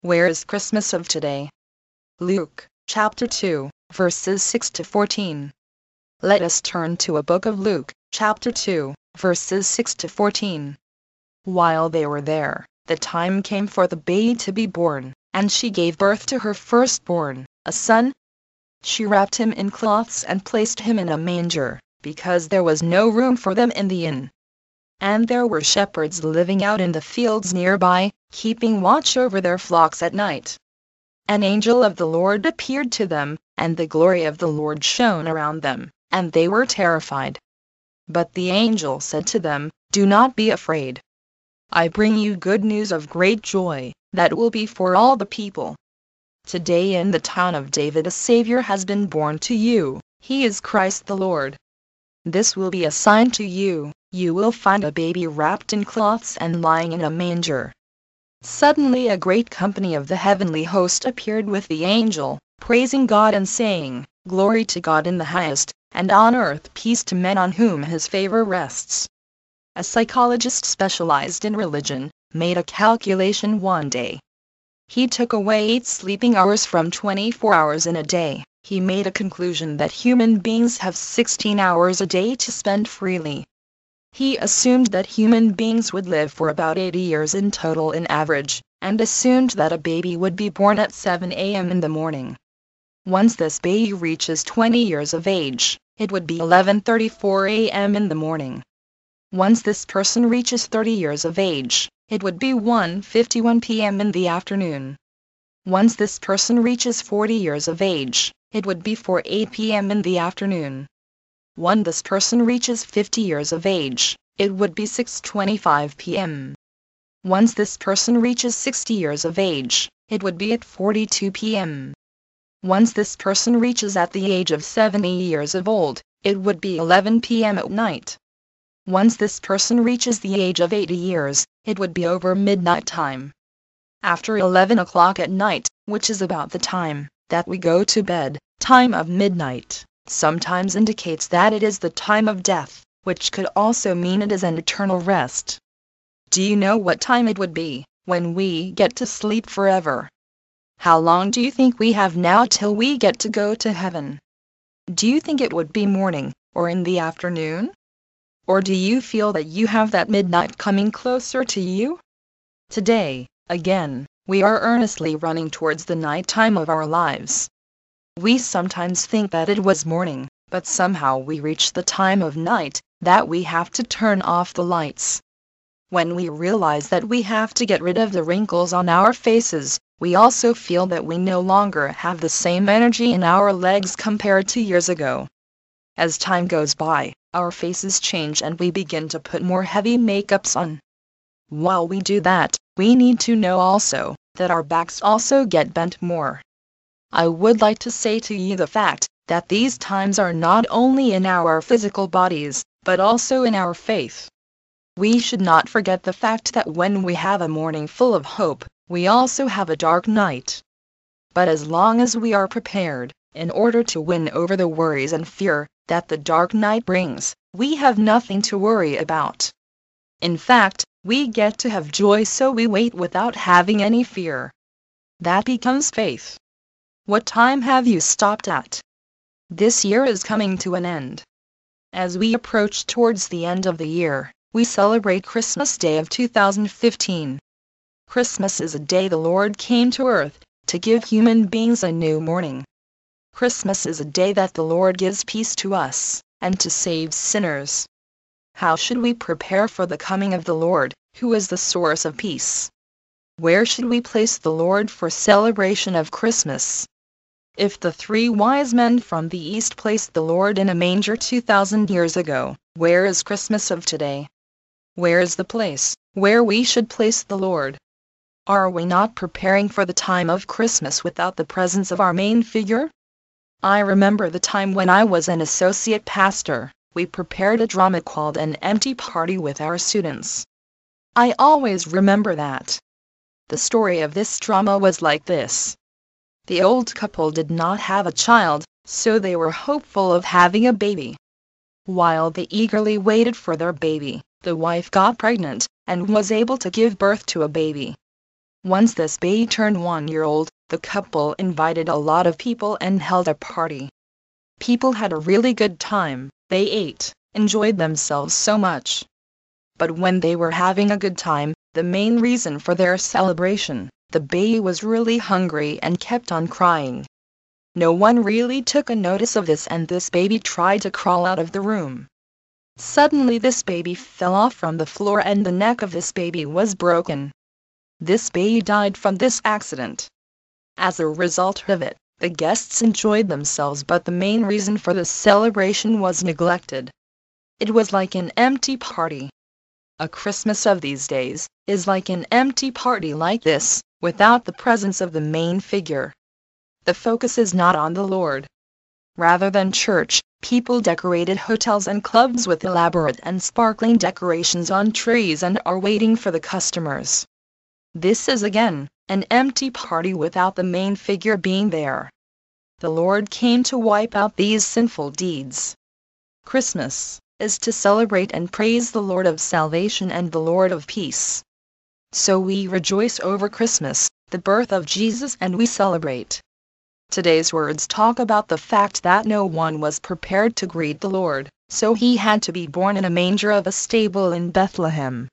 Where is Christmas of today? Luke, chapter 2, verses 6 to 14. Let us turn to a book of Luke, chapter 2, verses 6 to 14. While they were there, the time came for the baby to be born, and she gave birth to her firstborn, a son. She wrapped him in cloths and placed him in a manger, because there was no room for them in the inn. And there were shepherds living out in the fields nearby, keeping watch over their flocks at night. An angel of the Lord appeared to them, and the glory of the Lord shone around them, and they were terrified. But the angel said to them, "Do not be afraid. I bring you good news of great joy, that will be for all the people. Today in the town of David a Savior has been born to you, he is Christ the Lord. This will be a sign to you, you will find a baby wrapped in cloths and lying in a manger." Suddenly a great company of the heavenly host appeared with the angel, praising God and saying, "Glory to God in the highest, and on earth peace to men on whom his favor rests." A psychologist specialized in religion made a calculation one day. He took away 8 sleeping hours from 24 hours in a day. He made a conclusion that human beings have 16 hours a day to spend freely. He assumed that human beings would live for about 80 years in total in average, and assumed that a baby would be born at 7 a.m. in the morning. Once this baby reaches 20 years of age, it would be 11:34 a.m. in the morning. Once this person reaches 30 years of age, it would be 1:51 p.m. in the afternoon. Once this person reaches 40 years of age, it would be 4:08 p.m. in the afternoon. When this person reaches 50 years of age, it would be 6:25 p.m. Once this person reaches 60 years of age, it would be at 42 p.m. Once this person reaches at the age of 70 years of old, it would be 11 p.m. at night. Once this person reaches the age of 80 years, it would be over midnight time. After 11 o'clock at night, which is about the time that we go to bed, time of midnight, sometimes indicates that it is the time of death, which could also mean it is an eternal rest. Do you know what time it would be when we get to sleep forever? How long do you think we have now till we get to go to heaven? Do you think it would be morning, or in the afternoon? Or do you feel that you have that midnight coming closer to you? Today, again, we are earnestly running towards the night time of our lives. We sometimes think that it was morning, but somehow we reach the time of night, that we have to turn off the lights. When we realize that we have to get rid of the wrinkles on our faces, we also feel that we no longer have the same energy in our legs compared to years ago. As time goes by, our faces change and we begin to put more heavy makeups on. While we do that, we need to know also that our backs also get bent more. I would like to say to you the fact that these times are not only in our physical bodies, but also in our faith. We should not forget the fact that when we have a morning full of hope, we also have a dark night. But as long as we are prepared, in order to win over the worries and fear that the dark night brings, we have nothing to worry about. In fact, we get to have joy, so we wait without having any fear. That becomes faith. What time have you stopped at? This year is coming to an end. As we approach towards the end of the year, we celebrate Christmas Day of 2015. Christmas is a day the Lord came to earth to give human beings a new morning. Christmas is a day that the Lord gives peace to us, and to save sinners. How should we prepare for the coming of the Lord, who is the source of peace? Where should we place the Lord for celebration of Christmas? If the 3 wise men from the east placed the Lord in a manger 2,000 years ago, where is Christmas of today? Where is the place where we should place the Lord? Are we not preparing for the time of Christmas without the presence of our main figure? I remember the time when I was an associate pastor. We prepared a drama called An Empty Party with our students. I always remember that. The story of this drama was like this. The old couple did not have a child, so they were hopeful of having a baby. While they eagerly waited for their baby, the wife got pregnant, and was able to give birth to a baby. Once this baby turned 1 year old, the couple invited a lot of people and held a party. People had a really good time, they ate, enjoyed themselves so much. But when they were having a good time, the main reason for their celebration, the baby was really hungry and kept on crying. No one really took a notice of this, and this baby tried to crawl out of the room. Suddenly this baby fell off from the floor and the neck of this baby was broken. This baby died from this accident. As a result of it, the guests enjoyed themselves, but the main reason for the celebration was neglected. It was like an empty party. A Christmas of these days is like an empty party like this, without the presence of the main figure. The focus is not on the Lord. Rather than church, people decorated hotels and clubs with elaborate and sparkling decorations on trees and are waiting for the customers. This is again an empty party without the main figure being there. The Lord came to wipe out these sinful deeds. Christmas is to celebrate and praise the Lord of salvation and the Lord of peace. So we rejoice over Christmas, the birth of Jesus, and we celebrate. Today's words talk about the fact that no one was prepared to greet the Lord, so he had to be born in a manger of a stable in Bethlehem.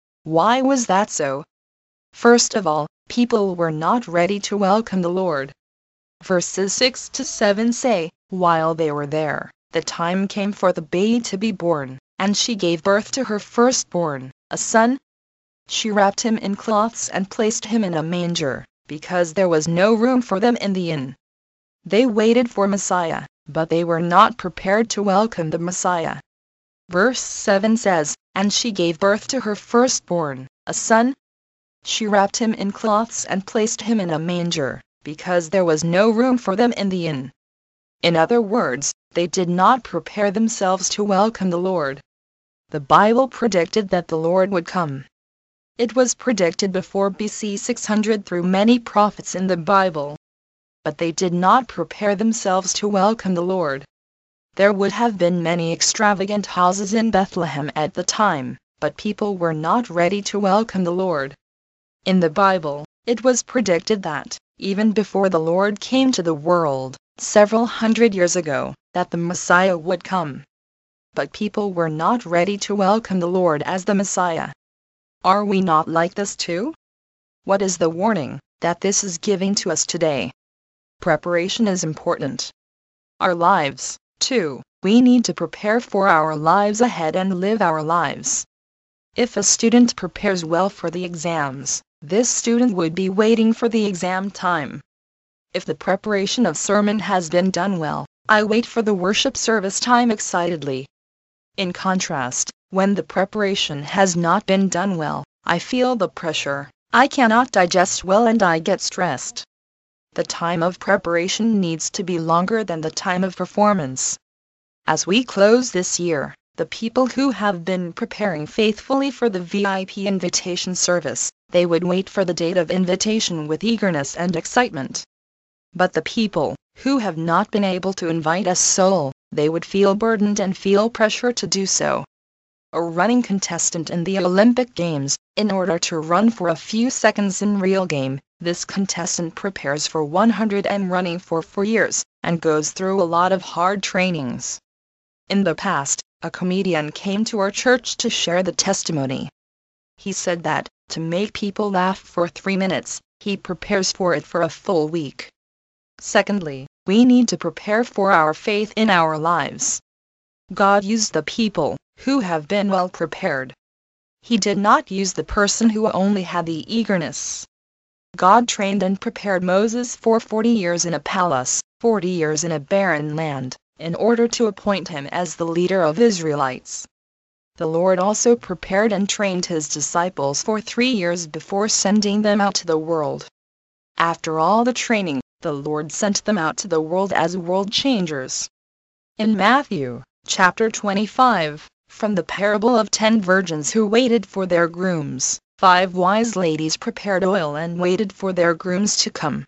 Why was that so? First of all, people were not ready to welcome the Lord. Verses 6 to 7 say, "While they were there, the time came for the baby to be born, and she gave birth to her firstborn, a son. She wrapped him in cloths and placed him in a manger, because there was no room for them in the inn." They waited for Messiah, but they were not prepared to welcome the Messiah. Verse 7 says, "And she gave birth to her firstborn, a son. She wrapped him in cloths and placed him in a manger, because there was no room for them in the inn." In other words, they did not prepare themselves to welcome the Lord. The Bible predicted that the Lord would come. It was predicted before BC 600 through many prophets in the Bible. But they did not prepare themselves to welcome the Lord. There would have been many extravagant houses in Bethlehem at the time, but people were not ready to welcome the Lord. In the Bible, it was predicted that, even before the Lord came to the world, several hundred years ago, that the Messiah would come. But people were not ready to welcome the Lord as the Messiah. Are we not like this too? What is the warning that this is giving to us today? Preparation is important. Our lives, too, we need to prepare for our lives ahead and live our lives. If a student prepares well for the exams, this student would be waiting for the exam time. If the preparation of sermon has been done well, I wait for the worship service time excitedly. In contrast, when the preparation has not been done well, I feel the pressure, I cannot digest well and I get stressed. The time of preparation needs to be longer than the time of performance. As we close this year, the people who have been preparing faithfully for the VIP invitation service, they would wait for the date of invitation with eagerness and excitement. But the people who have not been able to invite a soul, they would feel burdened and feel pressure to do so. A running contestant in the Olympic Games, in order to run for a few seconds in real game, this contestant prepares for 100 m running for 4 years, and goes through a lot of hard trainings. In the past, a comedian came to our church to share the testimony. He said that, to make people laugh for 3 minutes, he prepares for it for a full week. Secondly, we need to prepare for our faith in our lives. God used the people who have been well prepared. He did not use the person who only had the eagerness. God trained and prepared Moses for 40 years in a palace, 40 years in a barren land, in order to appoint him as the leader of Israelites. The Lord also prepared and trained his disciples for 3 years before sending them out to the world. After all the training, the Lord sent them out to the world as world changers. In Matthew, chapter 25, from the parable of 10 virgins who waited for their grooms, 5 wise ladies prepared oil and waited for their grooms to come.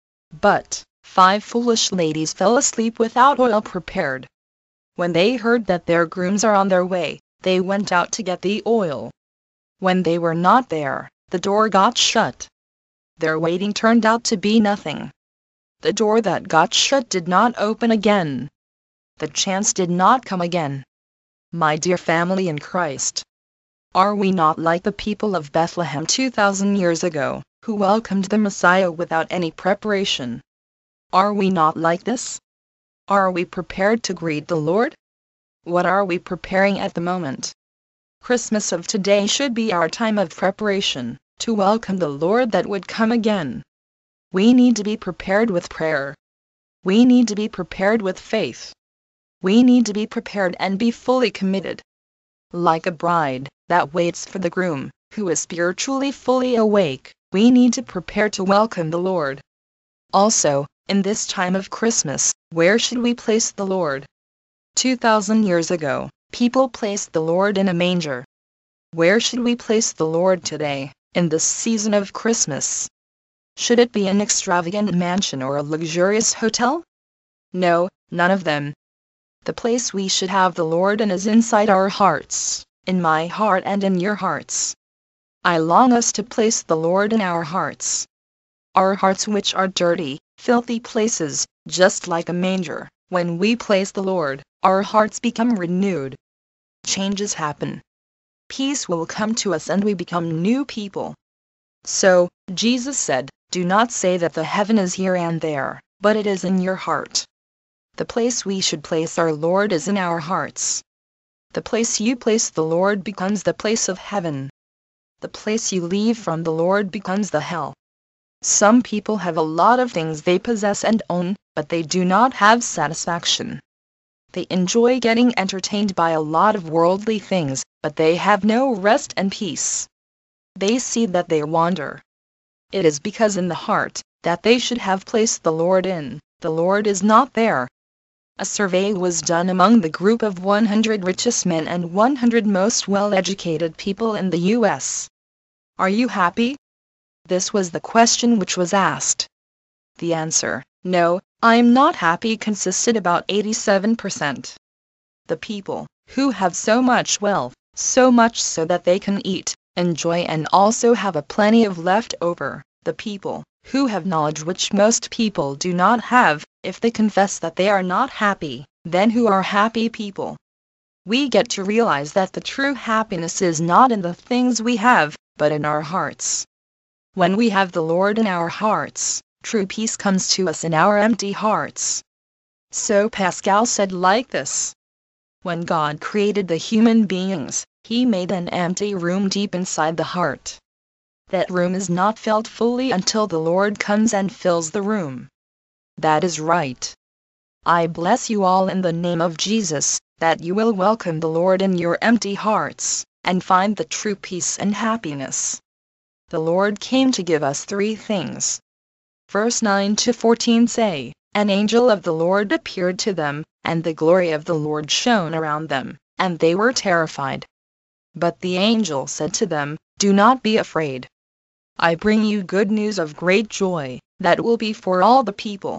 But 5 foolish ladies fell asleep without oil prepared. When they heard that their grooms are on their way, they went out to get the oil. When they were not there, the door got shut. Their waiting turned out to be nothing. The door that got shut did not open again. The chance did not come again. My dear family in Christ, are we not like the people of Bethlehem 2,000 years ago, who welcomed the Messiah without any preparation? Are we not like this? Are we prepared to greet the Lord? What are we preparing at the moment? Christmas of today should be our time of preparation, to welcome the Lord that would come again. We need to be prepared with prayer. We need to be prepared with faith. We need to be prepared and be fully committed. Like a bride that waits for the groom, who is spiritually fully awake, we need to prepare to welcome the Lord. Also, in this time of Christmas, where should we place the Lord? 2,000 years ago, people placed the Lord in a manger. Where should we place the Lord today, in this season of Christmas? Should it be an extravagant mansion or a luxurious hotel? No, none of them. The place we should have the Lord in is inside our hearts, in my heart and in your hearts. I long us to place the Lord in our hearts. Our hearts, which are dirty, filthy places, just like a manger, when we place the Lord, our hearts become renewed. Changes happen. Peace will come to us and we become new people. So, Jesus said, do not say that the heaven is here and there, but it is in your heart. The place we should place our Lord is in our hearts. The place you place the Lord becomes the place of heaven. The place you leave from the Lord becomes the hell. Some people have a lot of things they possess and own, but they do not have satisfaction. They enjoy getting entertained by a lot of worldly things, but they have no rest and peace. They see that they wander. It is because in the heart, that they should have placed the Lord in, the Lord is not there. A survey was done among the group of 100 richest men and 100 most well-educated people in the U.S. Are you happy? This was the question which was asked. The answer, no, I'm not happy, consisted about 87%. The people, who have so much wealth, so much so that they can eat, enjoy and also have a plenty of left over, the people, who have knowledge which most people do not have, if they confess that they are not happy, then who are happy people? We get to realize that the true happiness is not in the things we have, but in our hearts. When we have the Lord in our hearts, true peace comes to us in our empty hearts. So Pascal said like this: when God created the human beings, He made an empty room deep inside the heart. That room is not filled fully until the Lord comes and fills the room. That is right. I bless you all in the name of Jesus, that you will welcome the Lord in your empty hearts, and find the true peace and happiness. The Lord came to give us 3 things. Verse 9-14 say, an angel of the Lord appeared to them, and the glory of the Lord shone around them, and they were terrified. But the angel said to them, do not be afraid. I bring you good news of great joy, that will be for all the people.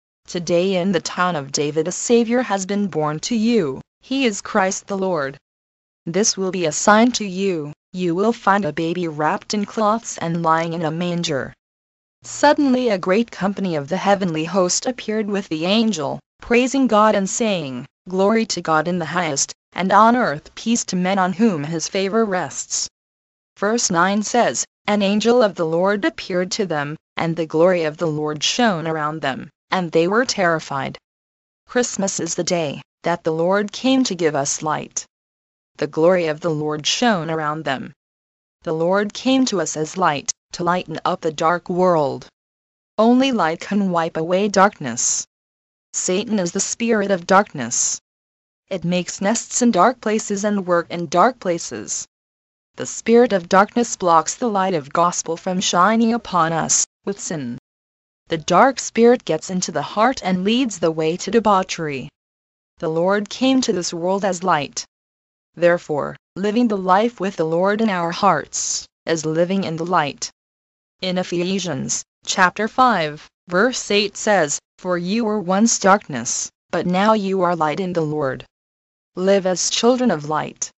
Today in the town of David a Savior has been born to you, He is Christ the Lord. This will be a sign to you, you will find a baby wrapped in cloths and lying in a manger. Suddenly a great company of the heavenly host appeared with the angel, praising God and saying, glory to God in the highest, and on earth peace to men on whom His favor rests. Verse 9 says, an angel of the Lord appeared to them, and the glory of the Lord shone around them, and they were terrified. Christmas is the day that the Lord came to give us light. The glory of the Lord shone around them. The Lord came to us as light, to lighten up the dark world. Only light can wipe away darkness. Satan is the spirit of darkness. It makes nests in dark places and work in dark places. The spirit of darkness blocks the light of gospel from shining upon us, with sin. The dark spirit gets into the heart and leads the way to debauchery. The Lord came to this world as light. Therefore, living the life with the Lord in our hearts, is living in the light. In Ephesians, chapter 5, verse 8 says, for you were once darkness, but now you are light in the Lord. Live as children of light.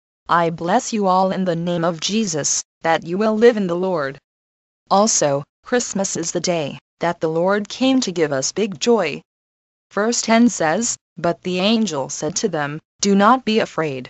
I bless you all in the name of Jesus, that you will live in the Lord. Also, Christmas is the day that the Lord came to give us big joy. Verse 10 says, "But the angel said to them, 'Do not be afraid.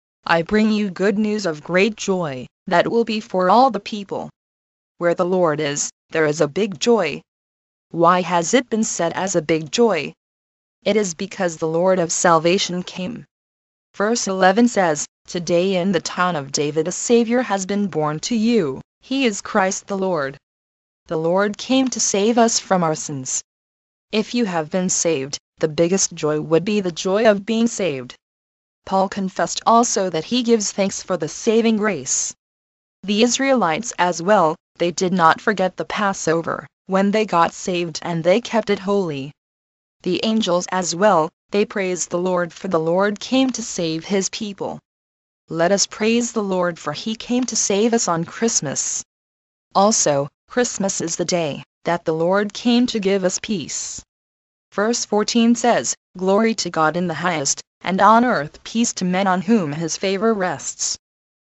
I bring you good news of great joy, that will be for all the people.'" Where the Lord is, there is a big joy. Why has it been said as a big joy? It is because the Lord of salvation came. Verse 11 says, "Today in the town of David a Savior has been born to you, he is Christ the Lord." The Lord came to save us from our sins. If you have been saved, the biggest joy would be the joy of being saved. Paul confessed also that he gives thanks for the saving grace. The Israelites as well, they did not forget the Passover, when they got saved, and they kept it holy. The angels as well, they praised the Lord, for the Lord came to save his people. Let us praise the Lord, for he came to save us on Christmas. Also, Christmas is the day that the Lord came to give us peace. Verse 14 says, "Glory to God in the highest, and on earth peace to men on whom his favor rests."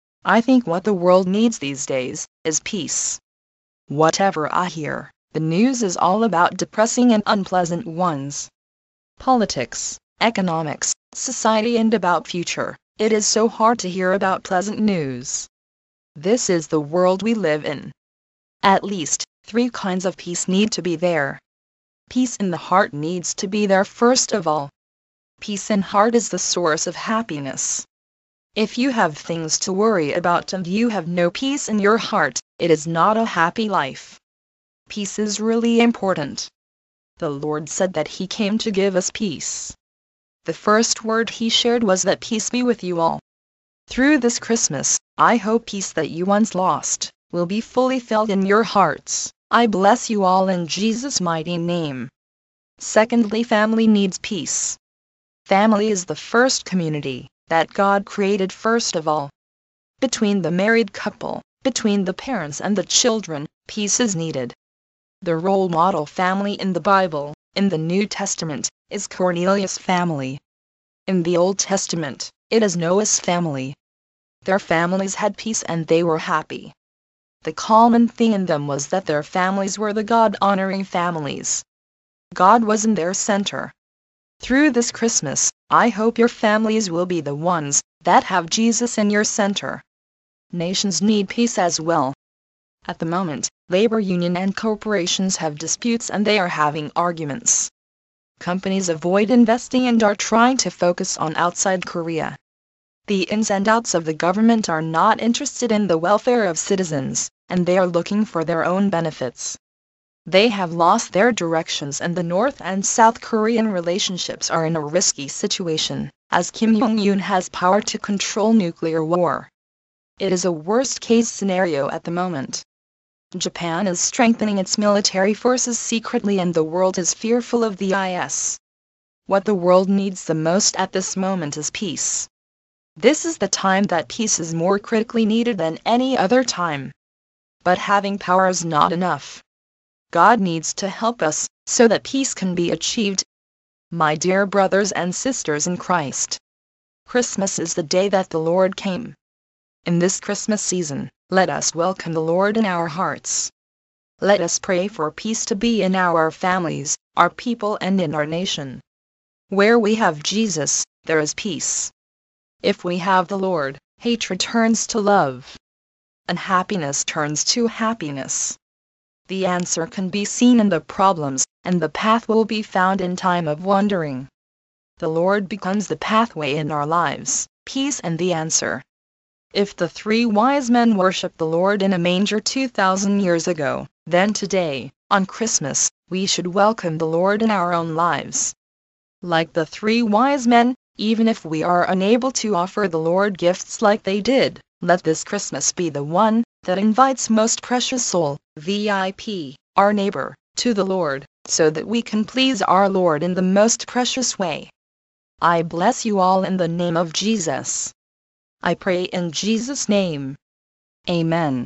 I think what the world needs these days is peace. Whatever I hear, the news is all about depressing and unpleasant ones. Politics, economics, society, and about future. It is so hard to hear about pleasant news. This is the world we live in. At least 3 kinds of peace need to be there. Peace in the heart needs to be there first of all. Peace in heart is the source of happiness. If you have things to worry about and you have no peace in your heart, it is not a happy life. Peace is really important. The Lord said that he came to give us peace. The first word he shared was that peace be with you all. Through this Christmas, I hope peace that you once lost will be fully filled in your hearts. I bless you all in Jesus' mighty name. Secondly, family needs peace. Family is the first community that God created first of all. Between the married couple, between the parents and the children, peace is needed. The role model family in the Bible, in the New Testament, is Cornelius' family. In the Old Testament, it is Noah's family. Their families had peace and they were happy. The common thing in them was that their families were the God-honoring families. God was in their center. Through this Christmas, I hope your families will be the ones that have Jesus in your center. Nations need peace as well. At the moment, labor union and corporations have disputes and they are having arguments. Companies avoid investing and are trying to focus on outside Korea. The ins and outs of the government are not interested in the welfare of citizens, and they are looking for their own benefits. They have lost their directions and the North and South Korean relationships are in a risky situation, as Kim Jong-un has power to control nuclear war. It is a worst-case scenario at the moment. Japan is strengthening its military forces secretly and the world is fearful of the IS. What the world needs the most at this moment is peace. This is the time that peace is more critically needed than any other time. But having power is not enough. God needs to help us, so that peace can be achieved. My dear brothers and sisters in Christ, Christmas is the day that the Lord came. In this Christmas season, let us welcome the Lord in our hearts. Let us pray for peace to be in our families, our people, and in our nation. Where we have Jesus, there is peace. If we have the Lord, hatred turns to love. Unhappiness turns to happiness. The answer can be seen in the problems, and the path will be found in time of wandering. The Lord becomes the pathway in our lives, peace and the answer. If the 3 wise men worshiped the Lord in a manger 2,000 years ago, then today, on Christmas, we should welcome the Lord in our own lives. Like the 3 wise men, even if we are unable to offer the Lord gifts like they did, let this Christmas be the one that invites most precious soul, VIP, our neighbor, to the Lord, so that we can please our Lord in the most precious way. I bless you all in the name of Jesus. I pray in Jesus' name. Amen.